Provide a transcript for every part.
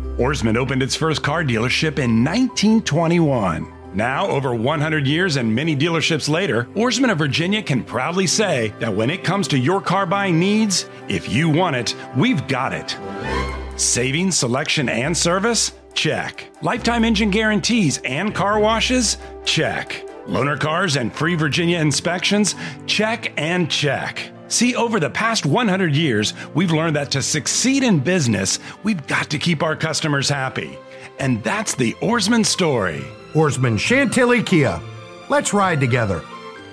Oarsman opened its first car dealership in 1921. Now, over 100 years and many dealerships later, Oarsman of Virginia can proudly say that when it comes to your car buying needs, if you want it, we've got it. Savings, selection, and service? Check. Lifetime engine guarantees and car washes? Check. Loaner cars and free Virginia inspections? Check and check. See, over the past 100 years, we've learned that to succeed in business, we've got to keep our customers happy. And that's the Oarsman story. Oarsman Chantilly Kia. Let's ride together.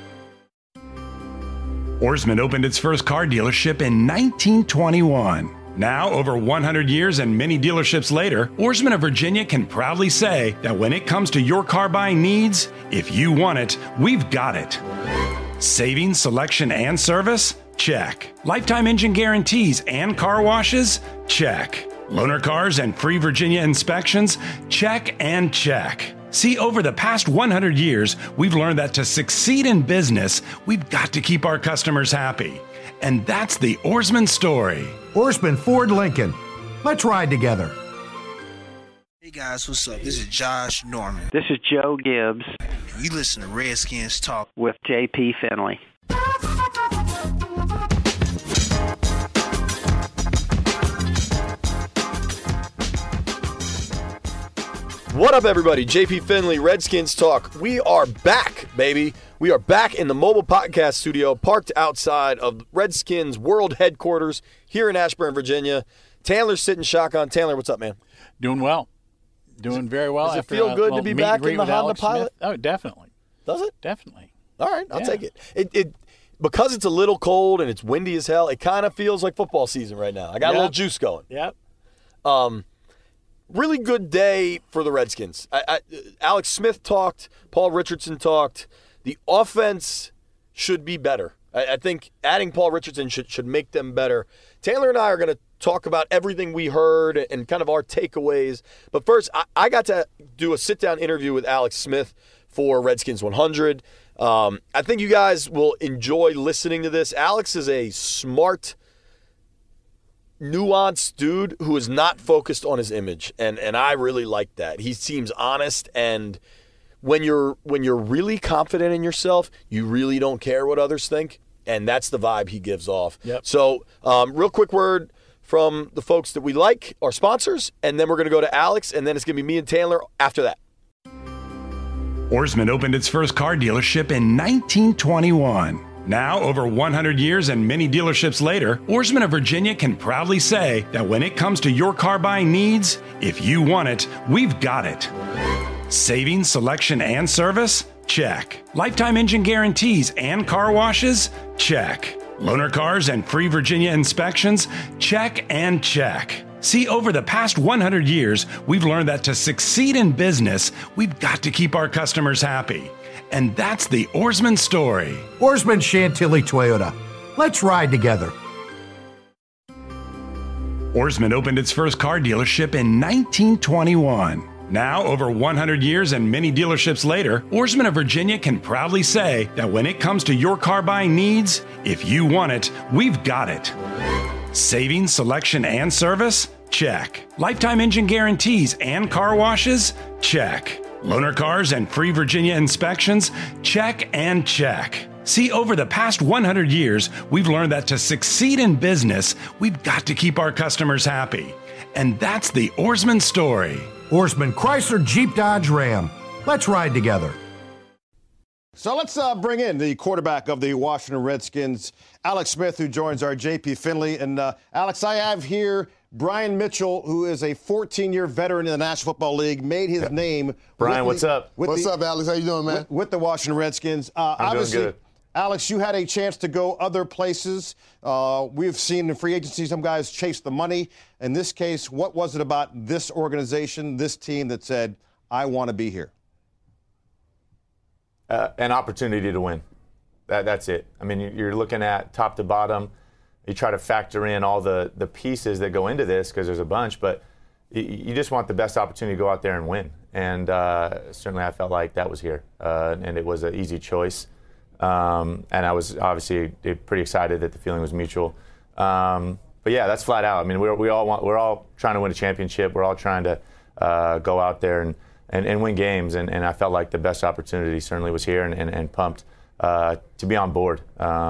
Oarsman opened its first car dealership in 1921. Now, over 100 years and many dealerships later, Oarsman of Virginia can proudly say that when it comes to your car buying needs, if you want it, we've got it. Savings, selection, and service? Check. Lifetime engine guarantees and car washes? Check. Loaner cars and free Virginia inspections? Check and check. See, over the past 100 years, we've learned that to succeed in business, we've got to keep our customers happy. And that's the Oarsman story. Oarsman Ford Lincoln. Let's ride together. Hey guys, what's up? This is Josh Norman. This is Joe Gibbs. You listen to Redskins Talk with JP Finley. What up, everybody? JP Finley, Redskins Talk. We are back, baby. We are back in the mobile podcast studio, parked outside of Redskins World Headquarters here in Ashburn, Virginia. Taylor's sitting shotgun. Taylor, what's up, man? Doing well. Doing very well. Does it feel good to be back in the Honda Pilot? Oh, definitely. Does it? Definitely. All right, I'll take it. It because it's a little cold and it's windy as hell, it kind of feels like football season right now. I got a little juice going. Yep. Really good day for the Redskins. Alex Smith talked. Paul Richardson talked. The offense should be better. I think adding Paul Richardson should make them better. Taylor and I are going to talk about everything we heard and kind of our takeaways. But first, I got to do a sit-down interview with Alex Smith for Redskins 100. I think you guys will enjoy listening to this. Alex is a smart, nuanced dude who is not focused on his image, and I really like that. He seems honest, and when you're really confident in yourself, you really don't care what others think, and that's the vibe he gives off. Yep. So, real quick word from the folks that we like, our sponsors, and then we're going to go to Alex, and then it's going to be me and Taylor after that. Oarsman opened its first car dealership in 1921. Now, over 100 years and many dealerships later, Oarsman of Virginia can proudly say that when it comes to your car buying needs, if you want it, we've got it. Savings, selection, and service? Check. Lifetime engine guarantees and car washes? Check. Loaner cars and free Virginia inspections? Check and check. See, over the past 100 years, we've learned that to succeed in business, we've got to keep our customers happy. And that's the Oarsman story. Oarsman Chantilly Toyota. Let's ride together. Oarsman opened its first car dealership in 1921. Now, over 100 years and many dealerships later, Oarsman of Virginia can proudly say that when it comes to your car buying needs, if you want it, we've got it. Savings, selection, and service? Check. Lifetime engine guarantees and car washes? Check. Loaner cars and free Virginia inspections? Check and check. See, over the past 100 years, we've learned that to succeed in business, we've got to keep our customers happy. And that's the Oarsman story. Oarsman Chrysler Jeep Dodge Ram. Let's ride together. So let's bring in the quarterback of the Washington Redskins, Alex Smith, who joins our JP Finley. And Alex, I have here Brian Mitchell, who is a 14-year veteran in the National Football League, made his name. Brian, what's up? What's up, Alex? How you doing, man? With the Washington Redskins. I'm doing good. Alex, you had a chance to go other places. We've seen in free agency some guys chase the money. In this case, what was it about this organization, this team that said, I want to be here? An opportunity to win. That's it. I mean, you're looking at top to bottom. You try to factor in all the pieces that go into this because there's a bunch, but you just want the best opportunity to go out there and win. And certainly I felt like that was here. And it was an easy choice. And I was obviously pretty excited that the feeling was mutual. But yeah, that's flat out. I mean, we're all trying to win a championship. We're all trying to go out there and win games. And I felt like the best opportunity certainly was here, and pumped to be on board.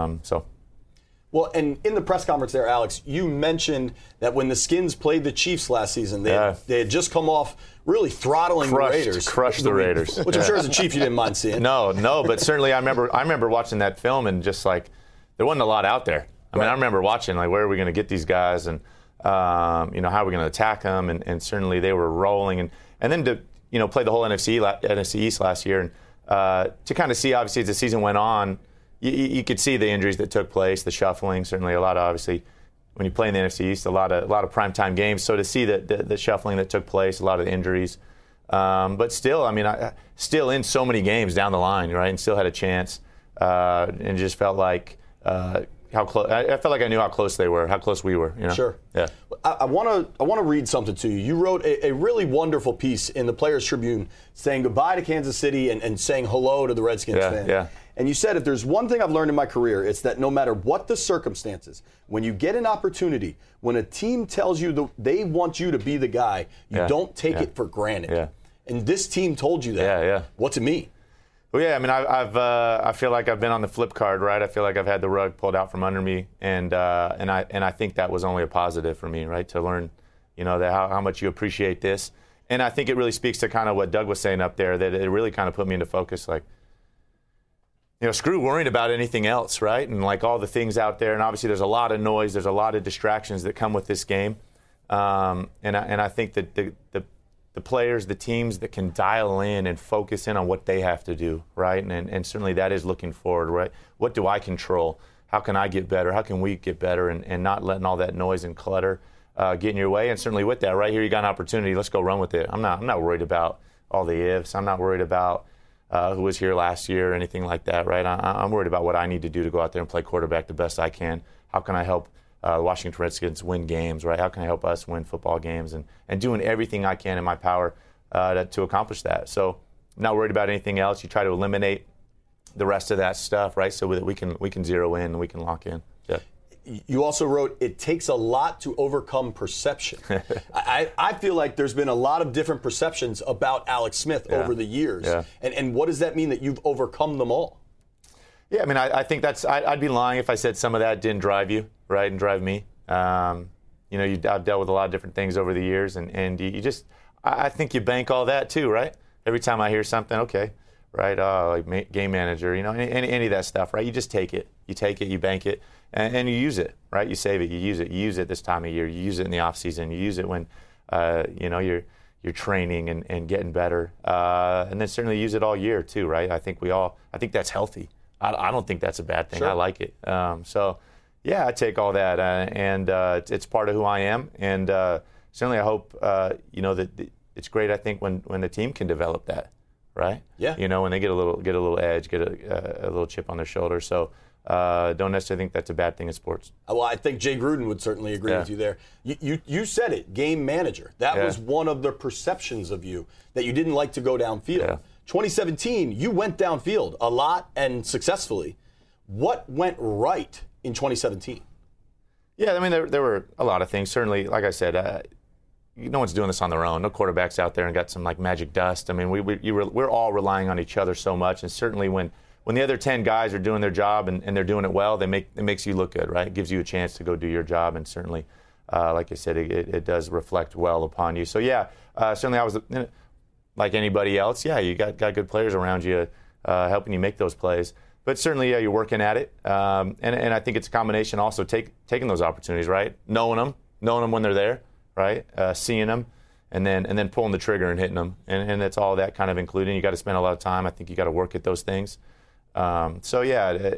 Well, and in the press conference there, Alex, you mentioned that when the Skins played the Chiefs last season, they had just come off really throttling the Raiders. Crushed the Raiders. Which I'm sure as a Chief you didn't mind seeing. No, but certainly I remember watching that film and just like there wasn't a lot out there. I mean, I remember watching like where are we going to get these guys and how are we going to attack them, and certainly they were rolling and then to play the whole NFC East last year and to kind of see obviously as the season went on. You could see the injuries that took place, the shuffling. Certainly, a lot of obviously when you play in the NFC East, a lot of primetime games. So to see the shuffling that took place, a lot of the injuries, but still, I mean, still in so many games down the line, right, and still had a chance, and just felt like how close. I felt like I knew how close they were, how close we were. Sure. Yeah. I want to read something to you. You wrote a really wonderful piece in the Players Tribune saying goodbye to Kansas City and saying hello to the Redskins fan. Yeah. And you said, if there's one thing I've learned in my career, it's that no matter what the circumstances, when you get an opportunity, when a team tells you they want you to be the guy, you don't take it for granted. Yeah. And this team told you that. Yeah. What's it mean? Well, yeah, I mean, I feel like I've been on the flip card, right? I feel like I've had the rug pulled out from under me, and I think that was only a positive for me, right? To learn, that how much you appreciate this, and I think it really speaks to kind of what Doug was saying up there, that it really kind of put me into focus, like, screw worrying about anything else, right? And like all the things out there, and obviously there's a lot of noise, there's a lot of distractions that come with this game, and I think that the players, the teams that can dial in and focus in on what they have to do, right? And certainly that is looking forward, right? What do I control? How can I get better? How can we get better? And not letting all that noise and clutter get in your way. And certainly with that, right here, you got an opportunity. Let's go run with it. I'm not worried about all the ifs. I'm not worried about who was here last year or anything like that, right? I'm worried about what I need to do to go out there and play quarterback the best I can. How can I help the Washington Redskins win games, right? How can I help us win football games? And doing everything I can in my power to accomplish that. So I'm not worried about anything else. You try to eliminate the rest of that stuff, right? So that we can zero in and we can lock in. Yeah. You also wrote, it takes a lot to overcome perception. I feel like there's been a lot of different perceptions about Alex Smith over the years. Yeah. And what does that mean that you've overcome them all? Yeah, I mean, I think I'd be lying if I said some of that didn't drive you, right, and drive me. I've dealt with a lot of different things over the years, and you just, I think you bank all that too, right? Every time I hear something, okay, right, like game manager, any of that stuff, right? You just take it. You take it, you bank it, and you use it, right? You save it, you use it. You use it this time of year. You use it in the off season. You use it when, you're training and getting better, and then certainly use it all year too, right? I think that's healthy. I don't think that's a bad thing. Sure. I like it. Yeah, I take all that, and it's part of who I am. And certainly, I hope that it's great. I think when the team can develop that, right? Yeah. When they get a little edge, get a little chip on their shoulder. So don't necessarily think that's a bad thing in sports. Well, I think Jay Gruden would certainly agree with you there. You said it, game manager. That was one of the perceptions of you, that you didn't like to go downfield. Yeah. 2017, you went downfield a lot and successfully. What went right in 2017? Yeah, I mean, there were a lot of things. Certainly, like I said, no one's doing this on their own. No quarterback's out there and got some like magic dust. I mean, we're all relying on each other so much. And certainly when the other 10 guys are doing their job and they're doing it well, it makes you look good, right? It gives you a chance to go do your job. And certainly, like I said, it does reflect well upon you. So, yeah, certainly I was like anybody else. Yeah, you got good players around you helping you make those plays. But certainly, yeah, you're working at it. And I think it's a combination also taking those opportunities, right? Knowing them when they're there, right? Seeing them, and then pulling the trigger and hitting them. And it's all that kind of including. You got to spend a lot of time. I think you got to work at those things. So yeah,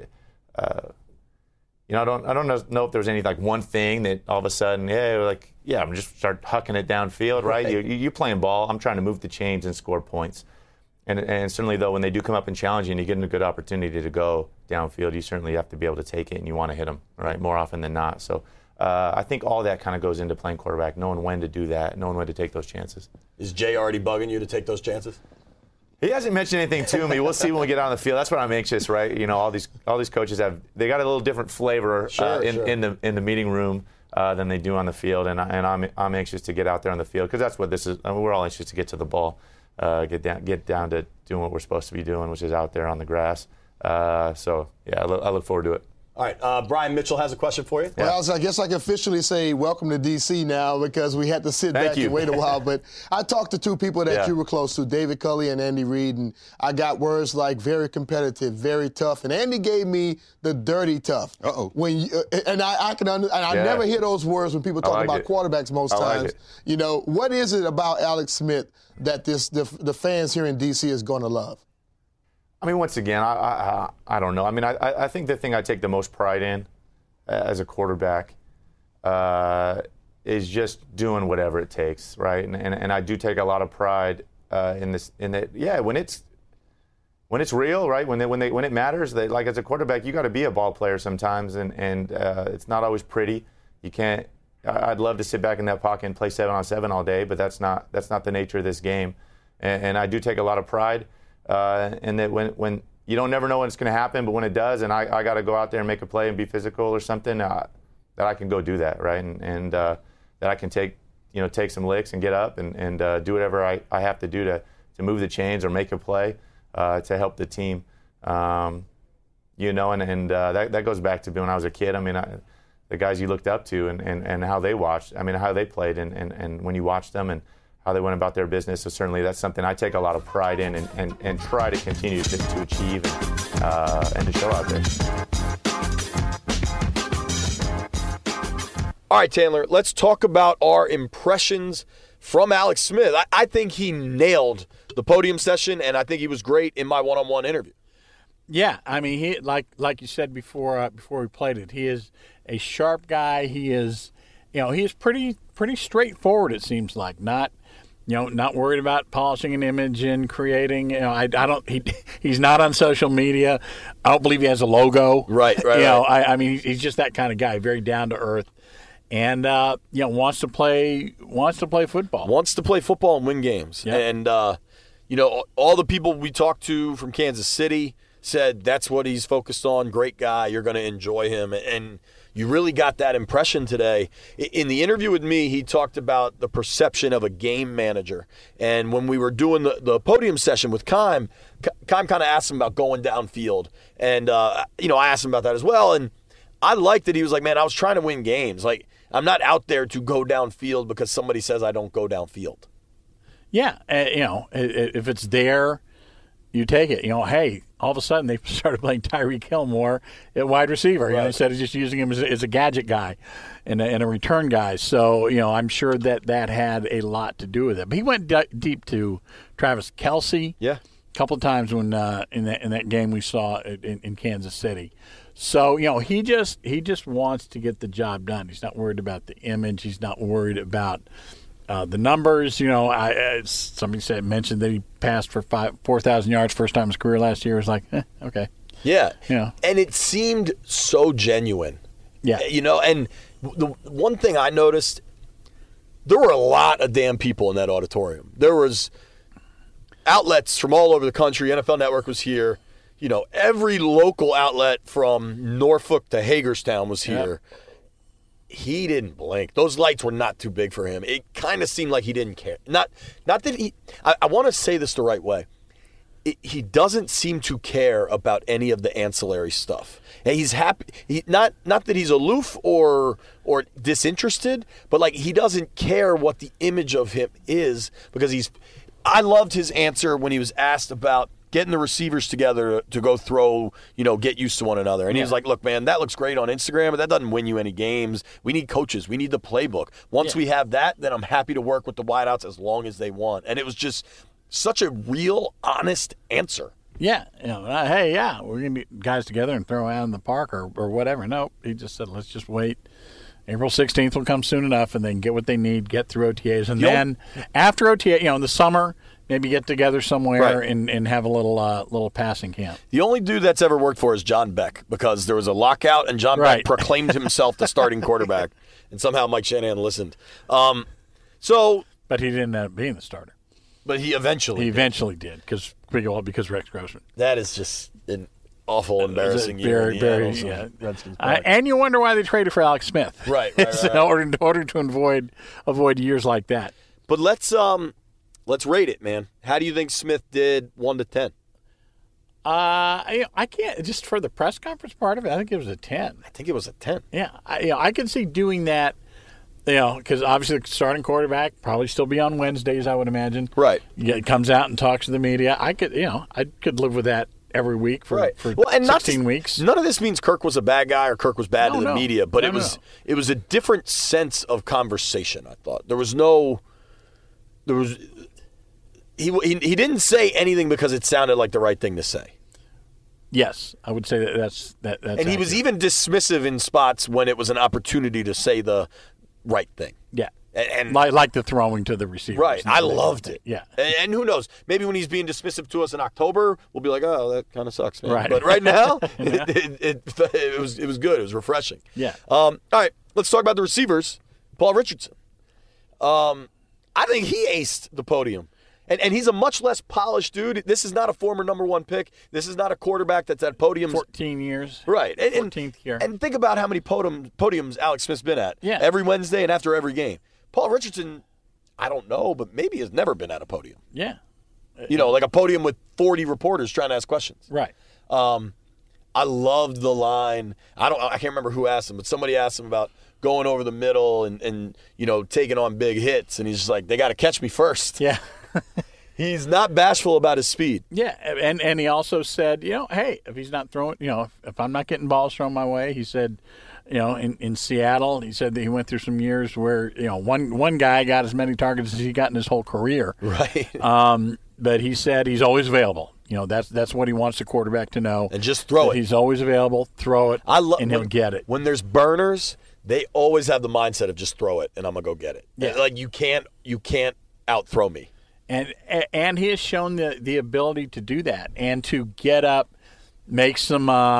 I don't know if there's any like one thing that all of a sudden, I'm just start hucking it downfield, right? You're playing ball. I'm trying to move the chains and score points. And certainly, though, when they do come up and challenge you and you get a good opportunity to go downfield, you certainly have to be able to take it and you want to hit them, right, more often than not. So I think all that kind of goes into playing quarterback, knowing when to do that, knowing when to take those chances. Is Jay already bugging you to take those chances? He hasn't mentioned anything to me. We'll see when we get on the field. That's what I'm anxious, right? All these coaches they got a little different flavor in the meeting room than they do on the field, and I'm anxious to get out there on the field because that's what this is. I mean, we're all anxious to get to the ball, get down to doing what we're supposed to be doing, which is out there on the grass. So yeah, I look forward to it. All right, Brian Mitchell has a question for you. Well, I guess I can officially say welcome to D.C. now because we had to sit back and wait a while. But I talked to two people that you were close to, David Culley and Andy Reid, and I got words like very competitive, very tough. And Andy gave me the dirty tough. Uh-oh. And I can I never hear those words when people talk about quarterbacks most times. You know, what is it about Alex Smith that the fans here in D.C. is going to love? I mean, once again, I don't know. I mean, I think the thing I take the most pride in as a quarterback is just doing whatever it takes, right? And I do take a lot of pride in this. In that, yeah, when it's real, right? When it matters, like as a quarterback, you got to be a ball player sometimes, and it's not always pretty. You can't. I'd love to sit back in that pocket and play 7-on-7 all day, but that's not the nature of this game. And I do take a lot of pride. And that when you don't never know when it's going to happen, but when it does, and I got to go out there and make a play and be physical or something, that I can go do that, right? And that I can take some licks and get up and do whatever I have to do to move the chains or make a play to help the team. And that goes back to when I was a kid. I mean, the guys you looked up to and how they watched. I mean, how they played and when you watched them and how they went about their business. So certainly that's something I take a lot of pride in and try to continue to achieve and to show out there. All right, Taylor, let's talk about our impressions from Alex Smith. I think he nailed the podium session, and I think he was great in my one-on-one interview. Yeah, I mean, he like you said before we played it, he is a sharp guy. He is, he is pretty straightforward. It seems like not worried about polishing an image and creating. He's not on social media. I don't believe he has a logo. Right. I mean, he's just that kind of guy, very down to earth, and wants to play football. Wants to play football and win games. Yeah. And all the people we talked to from Kansas City said that's what he's focused on. Great guy. You're going to enjoy him. And you really got that impression today. In the interview with me, he talked about the perception of a game manager. And when we were doing the podium session with Keim kind of asked him about going downfield. And, I asked him about that as well. And I liked that he was like, man, I was trying to win games. Like, I'm not out there to go downfield because somebody says I don't go downfield. Yeah. If it's there, you take it. Hey, all of a sudden they started playing Tyreek Hill more at wide receiver, right, instead of just using him as a gadget guy and a return guy. So, I'm sure that had a lot to do with it. But he went deep to Travis Kelce. Yeah. A couple of times when in that game we saw in Kansas City. So, he just wants to get the job done. He's not worried about the image. He's not worried about the numbers. Somebody mentioned that he passed for 4,000 yards first time in his career last year. It was like, okay. Yeah. And it seemed so genuine. Yeah. And the one thing I noticed, there were a lot of damn people in that auditorium. There was outlets from all over the country. NFL Network was here. Every local outlet from Norfolk to Hagerstown was here. Yeah. He didn't blink. Those lights were not too big for him. It kind of seemed like he didn't care. Not that he – I want to say this the right way. He doesn't seem to care about any of the ancillary stuff. And he's happy. Not that he's aloof or disinterested, but like he doesn't care what the image of him is because he's – I loved his answer when he was asked about getting the receivers together to go throw, get used to one another. And he was like, look, man, that looks great on Instagram, but that doesn't win you any games. We need coaches. We need the playbook. Once we have that, then I'm happy to work with the wideouts as long as they want. And it was just such a real, honest answer. Yeah. Hey, we're going to get guys together and throw out in the park or whatever. Nope. He just said, let's just wait. April 16th will come soon enough, and then get what they need, get through OTAs. And then after OTA, in the summer, maybe get together somewhere and have a little passing camp. The only dude that's ever worked for is John Beck because there was a lockout and John Beck proclaimed himself the starting quarterback, and somehow Mike Shanahan listened. But he didn't end up being the starter. But he eventually did because Rex Grossman. That is just an awful, embarrassing year. And you wonder why they traded for Alex Smith. Right. In order to avoid years like that. But let's rate it, man. How do you think Smith did 1 to 10? I can't, just for the press conference part of it, I think it was a 10. I think it was a 10. Yeah. I can see doing that, because obviously the starting quarterback probably still be on Wednesdays, I would imagine. Right. It comes out and talks to the media. I could live with that every week for 16 weeks. None of this means Kirk was a bad guy or Kirk was bad to the media, but it was a different sense of conversation, I thought. He didn't say anything because it sounded like the right thing to say. Yes, I would say that's and he was even dismissive in spots when it was an opportunity to say the right thing. Yeah. And like the throwing to the receiver. Right. I loved it. Yeah. And who knows? Maybe when he's being dismissive to us in October, we'll be like, oh, that kind of sucks, man. Right. But right now, it was good. It was refreshing. Yeah. All right. Let's talk about the receivers. Paul Richardson. I think he aced the podium. And he's a much less polished dude. This is not a former number 1 pick. This is not a quarterback that's at podiums. 14 years. Right. 14th year. And think about how many podiums Alex Smith's been at. Yeah. Every Wednesday and after every game. Paul Richardson, I don't know, but maybe has never been at a podium. Yeah. Like a podium with 40 reporters trying to ask questions. Right. I loved the line. I can't remember who asked him, but somebody asked him about going over the middle and taking on big hits. And he's just like, they got to catch me first. Yeah. He's not bashful about his speed. Yeah, and he also said, hey, if he's not throwing, if I'm not getting balls thrown my way, he said, in Seattle, he said that he went through some years where, one guy got as many targets as he got in his whole career. Right. But he said he's always available. That's what he wants the quarterback to know. And just throw it. He's always available, throw it, and he'll get it. When there's burners, they always have the mindset of just throw it and I'm going to go get it. Yeah. Like you can't out-throw me. And he has shown the ability to do that and to get up, make those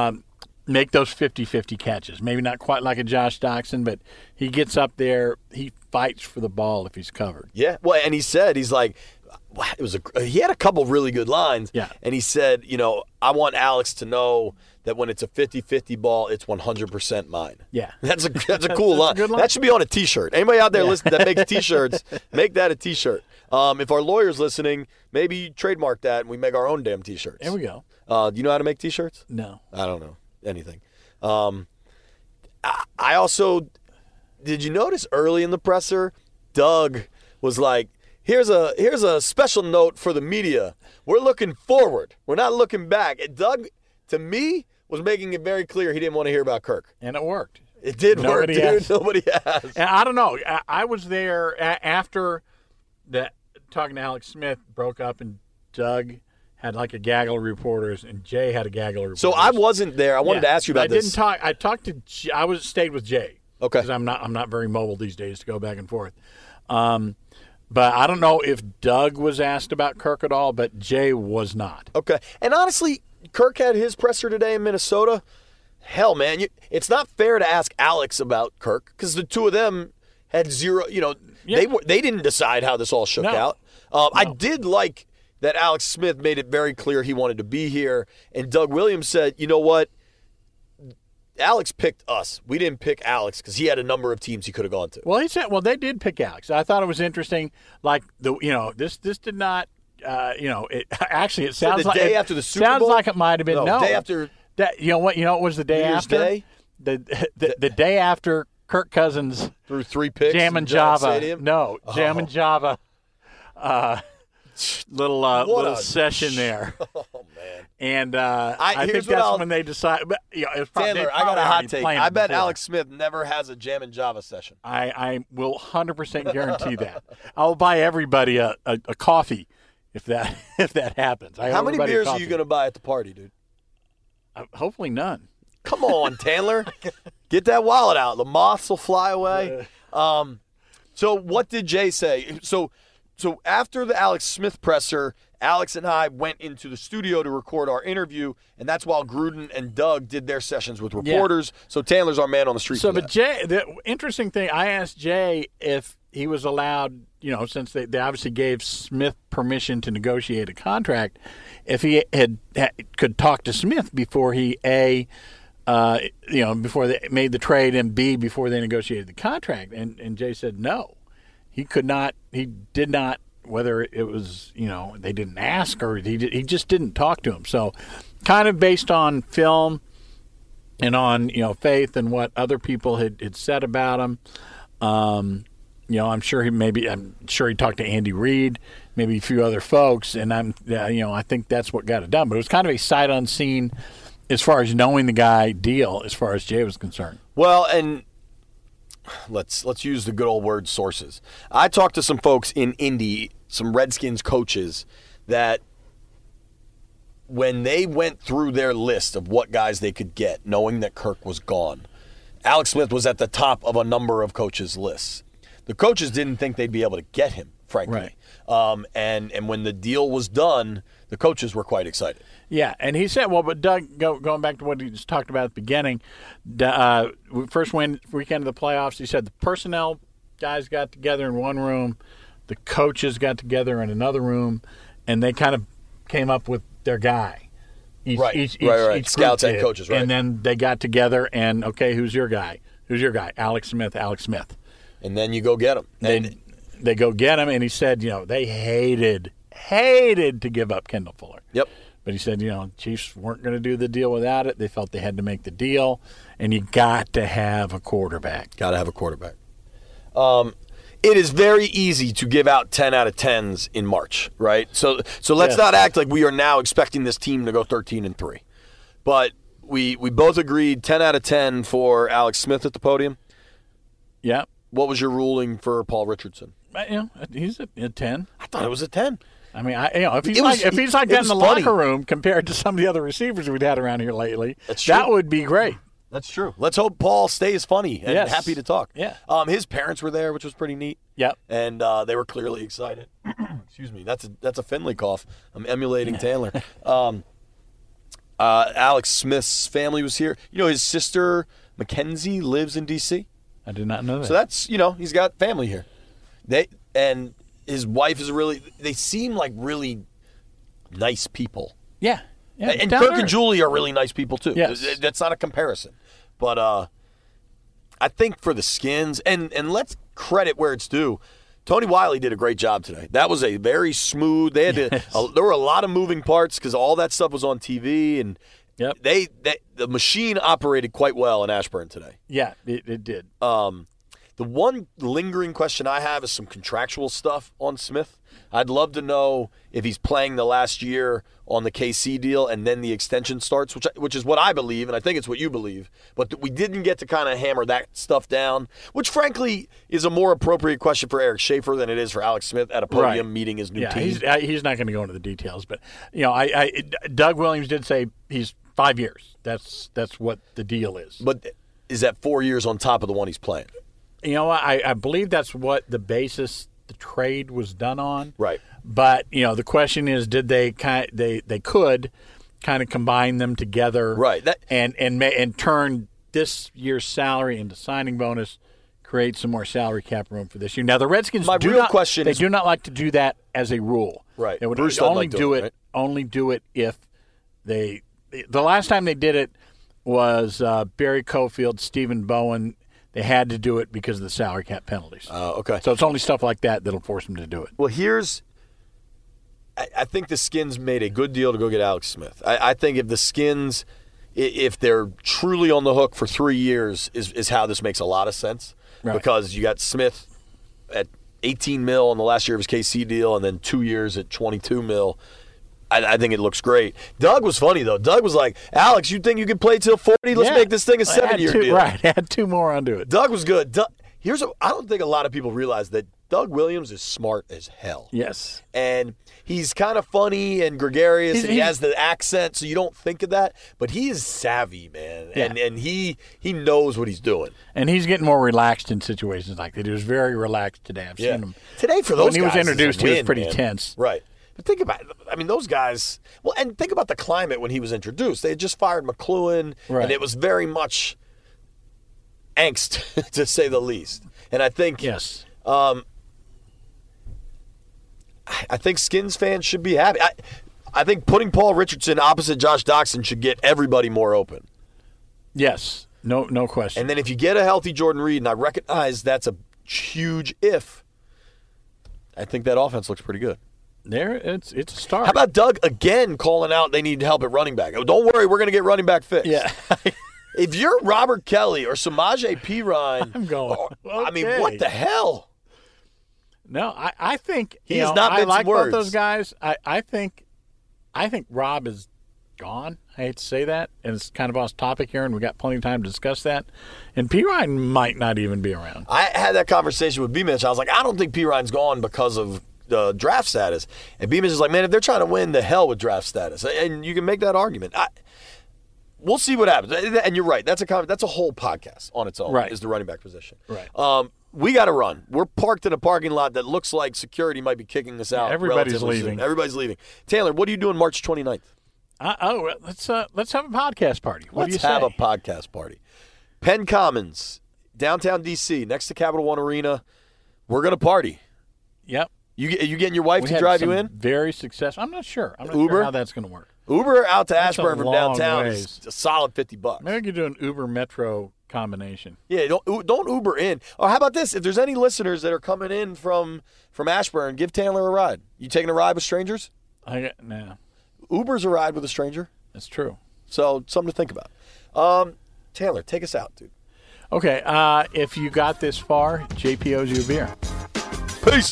50-50 catches. Maybe not quite like a Josh Doctson, but he gets up there, he fights for the ball if he's covered. Yeah, well, and he said, he's like, he had a couple really good lines. Yeah. And he said, I want Alex to know that when it's a 50-50 ball, it's 100% mine. Yeah. That's a cool line. That should be on a T-shirt. Anybody out there listening that makes T-shirts, make that a T-shirt. If our lawyer's listening, maybe trademark that and we make our own damn T-shirts. There we go. Do you know how to make T-shirts? No. I don't know anything. I also, did you notice early in the presser, Doug was like, here's a special note for the media. We're looking forward. We're not looking back. Doug, to me, was making it very clear he didn't want to hear about Kirk. And it worked. It did work, dude. Nobody has. And I don't know. I was there after that. Talking to Alex Smith broke up, and Doug had like a gaggle of reporters, and Jay had a gaggle of reporters. So I wasn't there. I wanted to ask you about this. I talked to. Stayed with Jay. Okay. Because I'm not very mobile these days to go back and forth. But I don't know if Doug was asked about Kirk at all, but Jay was not. Okay. And honestly, Kirk had his presser today in Minnesota. Hell, man, it's not fair to ask Alex about Kirk because the two of them had zero. They didn't decide how this all shook out. No. I did like that Alex Smith made it very clear he wanted to be here, and Doug Williams said, you know what? Alex picked us. We didn't pick Alex because he had a number of teams he could have gone to. Well, he said, they did pick Alex. I thought it was interesting. Like this did not. It actually it sounds the like day after the Super Bowl. Sounds like it might have been day after. That what was the day New Year's after? Day? The day after Kirk Cousins threw 3 picks. Jammin' Java. No, Jammin' Java. Little session there. Oh man! And I think that's when they decide. But it's probably, Taylor, I got a hot take. I bet before. Alex Smith never has a Jammin' Java session. I will 100% guarantee that. I'll buy everybody a coffee if that happens. How many beers are you going to buy at the party, dude? Hopefully none. Come on, Taylor. Get that wallet out. The moths will fly away. So what did Jay say? So after the Alex Smith presser, Alex and I went into the studio to record our interview, and that's while Gruden and Doug did their sessions with reporters. Yeah. So Taylor's our man on the street. But Jay, the interesting thing, I asked Jay if he was allowed, since they obviously gave Smith permission to negotiate a contract, if he could talk to Smith before he before they made the trade, and B, before they negotiated the contract, and Jay said no, he could not, he did not. Whether it was, they didn't ask or he just didn't talk to him. So, kind of based on film and on faith and what other people had said about him. I'm sure he talked to Andy Reid, maybe a few other folks, and I think that's what got it done. But it was kind of a sight unseen, as far as knowing the guy deal, as far as Jay was concerned. Well, and let's use the good old word sources. I talked to some folks in Indy, some Redskins coaches, that when they went through their list of what guys they could get, knowing that Kirk was gone, Alex Smith was at the top of a number of coaches' lists. The coaches didn't think they'd be able to get him, frankly. Right. And when the deal was done, the coaches were quite excited. Yeah, and he said, but Doug, going back to what he just talked about at the beginning, first weekend of the playoffs, he said the personnel guys got together in one room, the coaches got together in another room, and they kind of came up with their guy. Each scouts and coaches, right. And then they got together and, okay, who's your guy? Who's your guy? Alex Smith. And then you go get him. They go get him, and he said, they hated to give up Kendall Fuller. Yep. But he said, Chiefs weren't going to do the deal without it. They felt they had to make the deal, and you got to have a quarterback. Got to have a quarterback. It is very easy to give out 10 out of 10s in March, right? So let's not act like we are now expecting this team to go 13-3. But we both agreed 10 out of 10 for Alex Smith at the podium. Yeah. What was your ruling for Paul Richardson? He's a 10. I thought it was a 10. I mean, if he's like that in the locker room compared to some of the other receivers we've had around here lately, that would be great. That's true. Let's hope Paul stays funny and happy to talk. Yeah. His parents were there, which was pretty neat. Yep. And they were clearly excited. Excuse me. That's a Finley cough. I'm emulating Taylor. Alex Smith's family was here. His sister Mackenzie lives in D.C. I did not know that. So that's he's got family here. And his wife is they seem like really nice people. Yeah. And Kirk and Julie are really nice people too. Yes. That's not a comparison. But I think for the Skins, and let's credit where it's due, Tony Wiley did a great job today. That was a very smooth. They had there were a lot of moving parts because all that stuff was on TV, and the machine operated quite well in Ashburn today. Yeah, it did. The one lingering question I have is some contractual stuff on Smith. I'd love to know if he's playing the last year on the KC deal and then the extension starts, which is what I believe, and I think it's what you believe. But we didn't get to kind of hammer that stuff down, which frankly is a more appropriate question for Eric Schaefer than it is for Alex Smith at a podium meeting his new team. He's not going to go into the details, but Doug Williams did say he's 5 years. That's what the deal is. But is that 4 years on top of the one he's playing? I believe that's what the basis the trade was done on. Right. But the question is, did they could kind of combine them together, right? And turn this year's salary into signing bonus, create some more salary cap room for this year. Now the Redskins do not like to do that as a rule. Right. They would only do it if they. The last time they did it was Barry Cofield, Stephen Bowen. They had to do it because of the salary cap penalties. Okay. So it's only stuff like that that'll force them to do it. Well, I think the Skins made a good deal to go get Alex Smith. I think if the Skins, if they're truly on the hook for 3 years, is how this makes a lot of sense. Right. Because you got Smith at $18 million on the last year of his KC deal and then 2 years at $22 million. I think it looks great. Doug was funny, though. Doug was like, Alex, you think you can play till 40? Let's make this thing a 7-year deal. Right, add 2 more onto it. Doug was good. I don't think a lot of people realize that Doug Williams is smart as hell. Yes. And he's kind of funny and gregarious, and he has the accent, so you don't think of that. But he is savvy, man. Yeah. And he knows what he's doing. And he's getting more relaxed in situations like that. He was very relaxed today. I've seen him. Today, for those guys, when he was introduced, he was pretty tense. Right. But think about it. I mean, those guys – well, and think about the climate when he was introduced. They had just fired McLuhan, and it was very much angst, to say the least. And I think I think Skins fans should be happy. I think putting Paul Richardson opposite Josh Doctson should get everybody more open. Yes, no question. And then if you get a healthy Jordan Reed, and I recognize that's a huge if, I think that offense looks pretty good. It's a start. How about Doug again calling out they need help at running back? Oh, don't worry, we're going to get running back fixed. Yeah. If you're Robert Kelly or Samaje Perine, I'm going. Okay. I mean, what the hell? No, I think he has not I minced like words. both those guys. I think Rob is gone. I hate to say that, and it's kind of off topic here, and we got plenty of time to discuss that. And Perine might not even be around. I had that conversation with B-Mitch. I was like, I don't think Perine's gone because of the draft status. And B-Mitch is like, man, if they're trying to win, the hell with draft status. And you can make that argument. We'll see what happens. And you're right. That's a whole podcast on its own, right, is the running back position. Right. We got to run. We're parked in a parking lot that looks like security might be kicking us out. Everybody's leaving. Soon. Everybody's leaving. Taylor, what are you doing March 29th? Let's have a podcast party. What do you say? Let's have a podcast party. Penn Commons, downtown D.C., next to Capital One Arena. We're going to party. Yep. You getting your wife to drive you in? Very successful. I'm not sure. I'm not Uber? sure how that's going to work. Uber out to That's Ashburn a from long downtown ways. is a solid $50. Maybe we could do an Uber Metro combination. Yeah, don't Uber in. Or how about this? If there's any listeners that are coming in from Ashburn, give Taylor a ride. You taking a ride with strangers? No. Uber's a ride with a stranger. That's true. So something to think about. Taylor, take us out, dude. Okay. If you got this far, JP owes you a beer. Peace.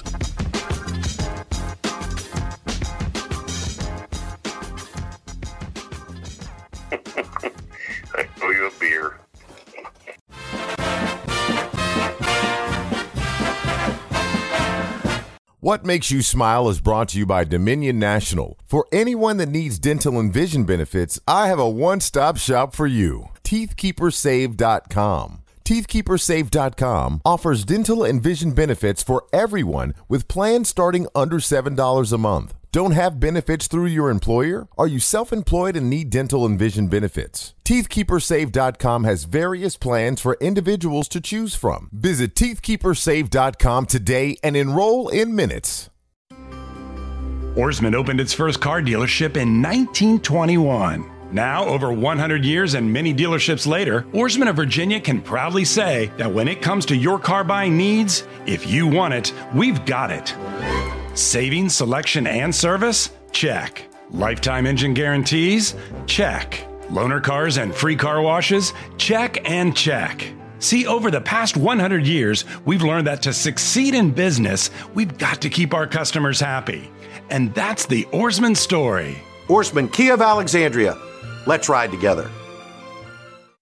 I owe you a beer. What Makes You Smile is brought to you by Dominion National. For anyone that needs dental and vision benefits, I have a one-stop shop for you. TeethKeeperSave.com. TeethKeeperSave.com offers dental and vision benefits for everyone with plans starting under $7 a month. Don't have benefits through your employer? Are you self-employed and need dental and vision benefits? TeethKeeperSave.com has various plans for individuals to choose from. Visit TeethKeeperSave.com today and enroll in minutes. Ourisman opened its first car dealership in 1921. Now, over 100 years and many dealerships later, Ourisman of Virginia can proudly say that when it comes to your car buying needs, if you want it, we've got it. Savings, selection, and service? Check. Lifetime engine guarantees? Check. Loaner cars and free car washes? Check and check. See, over the past 100 years, we've learned that to succeed in business, we've got to keep our customers happy. And that's the Ourisman story. Ourisman Kia of Alexandria. Let's ride together.